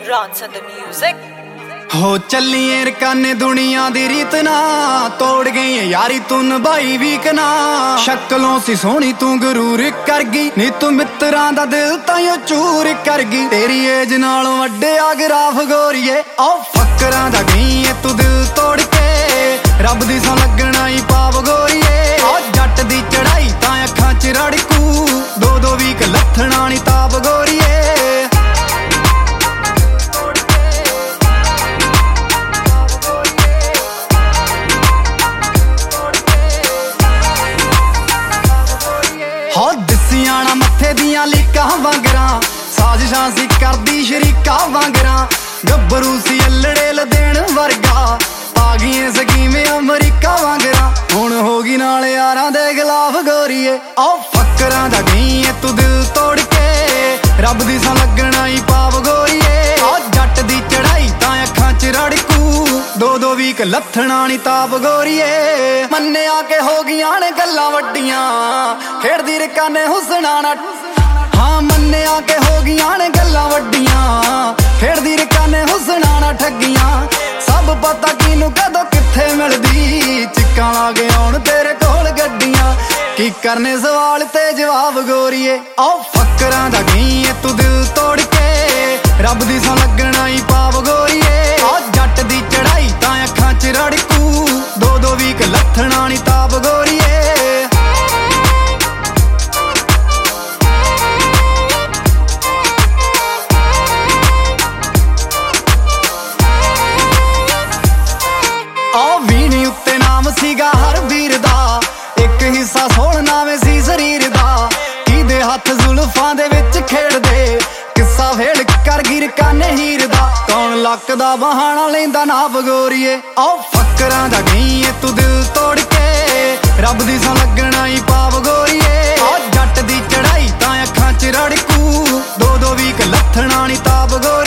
Ronson the music. हो चलिए रकाने दुनिया दी रीत ना तोड़ गई यारी तू नभाई वीक ना शक्लों सी सोहनी तू गरूर कर गई नी तू मित्रां दा दिल ताइयों चूर कर गई तेरी एज नालों वड्डे आगराफ गोरीए ओ फकरां दा गई तू दिल तोड़ के रब दी सौ लगना ही पाप गोरीए ओ जट दी चढ़ाई तां अखां च रड़कू दो दो वीक लथणा नी ताप गोरीए दिसियाना मत्थे दियां लीकां वांगरां साजिशां सी करदी शरीका वांगरां गब्बरू सी अल्लड़े लदेण वर्गा आ गई स्कीमें अमरीका वांगरां हुण होगी नाल यारां दे खिलाफ गोरीए ओ फकरां दा गई तू दिल तोड़ के रब दी सौ लगना ही पाप गोरीए ओ जट दी चढ़ाई तां अखां च रड़कू दो दो वीक लथणा नी ताप गोरीए मन्निया के हो गईयां ने गल्लां वड्डियां खेड़दी रकाने हुसना ना हाँ मन्निया के हो गईयां ने गल्लां वड्डियां खेड़दी रकाने हुसना ना ठगियां सब पता किनू कदों कित्थे मिलदी चिक्कां ला के आउण तेरे कोल गड्डियां की करने सवाल ते जवाब गोरीए ओ फकरां दा गई तू दिल तोड़ के रब दी सौ लगना ही पाप गोरीए ओ जट दी चढ़ाई तां अखां च रड़कू दो दो वीक लथणा नी ताप गोरीए ਸੀਗਾ ਹਰ ਵੀਰ ਦਾ ਇੱਕ ਹਿੱਸਾ ਸੋਹਣ ਨਾਵੇਂ ਸੀ ਸਰੀਰ ਦਾ ਕਿਹਦੇ ਹੱਥ ਜ਼ੁਲਫਾਂ ਦੇ ਵਿੱਚ ਖੇਡਦੇ ਕਿੱਸਾ ਫੇੜ ਕਰ ਗਿਰ ਕਾਨੇ ਹੀਰ ਦਾ ਕੌਣ ਲੱਕ ਦਾ ਬਹਾਨਾ ਲੈਂਦਾ ਨਾ ਬਗੋਰੀਏ ਓ ਫਕਰਾਂ ਦਾ ਗਈ ਤੂੰ ਦਿਲ ਤੋੜ ਕੇ ਰੱਬ ਦੀ ਸੌ ਲੱਗਣਾ ਹੀ ਪਾਪ ਗੋਰੀਏ ਓ ਜੱਟ ਦੀ ਚੜਾਈ ਤਾਂ ਅੱਖਾਂ 'ਚ ਰੜਕੂ ਦੋ ਦੋ ਵੀਕ ਲੱਥਣਾ ਨੀ ਤਾਪ ਗੋਰੀਏ